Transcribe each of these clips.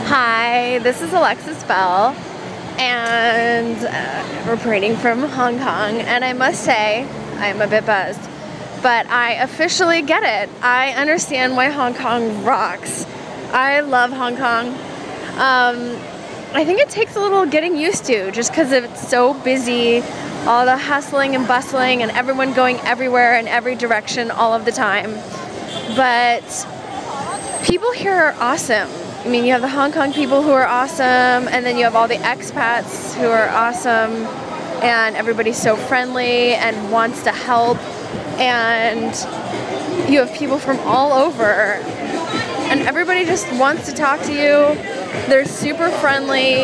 Hi, this is Alexis Bell, and reporting from Hong Kong, and I must say, I'm a bit buzzed, but I officially get it. I understand why Hong Kong rocks. I love Hong Kong. I think it takes a little getting used to, just because it's so busy, all the hustling and bustling, and everyone going everywhere in every direction all of the time. But people here are awesome. I mean, you have the Hong Kong people who are awesome, and then you have all the expats who are awesome, and everybody's so friendly and wants to help, and you have people from all over, and everybody just wants to talk to you. They're super friendly,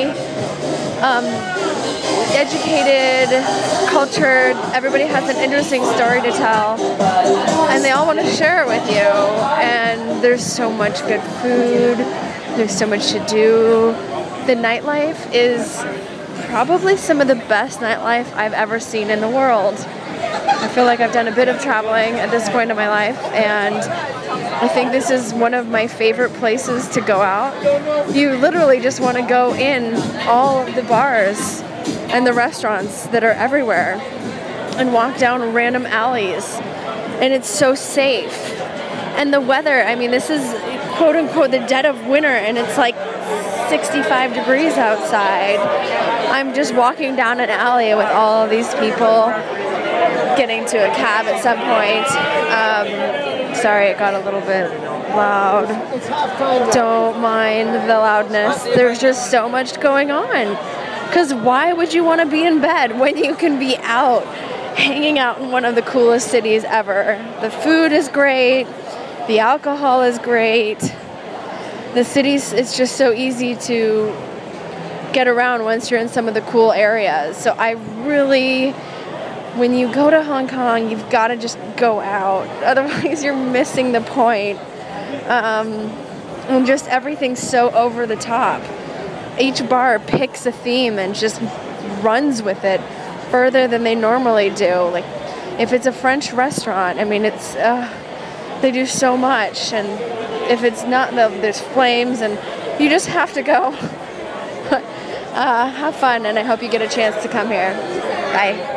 educated, cultured. Everybody has an interesting story to tell, and they all want to share it with you. And there's so much good food. There's so much to do. The nightlife is probably some of the best nightlife I've ever seen in the world. I feel like I've done a bit of traveling at this point in my life, and I think this is one of my favorite places to go out. You literally just want to go in all of the bars and the restaurants that are everywhere and walk down random alleys, and it's so safe. And the weather, I mean, this is quote unquote the dead of winter, and it's like 65 degrees outside. I'm just walking down an alley with all of these people, getting to a cab at some point. Sorry, it got a little bit loud. Don't mind the loudness. There's just so much going on. Because why would you want to be in bed when you can be out, hanging out in one of the coolest cities ever? The food is great. The alcohol is great. The cities, it's just so easy to get around once you're in some of the cool areas. So I really, when you go to Hong Kong, you've got to just go out. Otherwise, you're missing the point. And just everything's so over the top. Each bar picks a theme and just runs with it further than they normally do. Like, if it's a French restaurant, I mean, it's they do so much. And if it's not, there's flames, and you just have to go. Have fun, and I hope you get a chance to come here. Bye.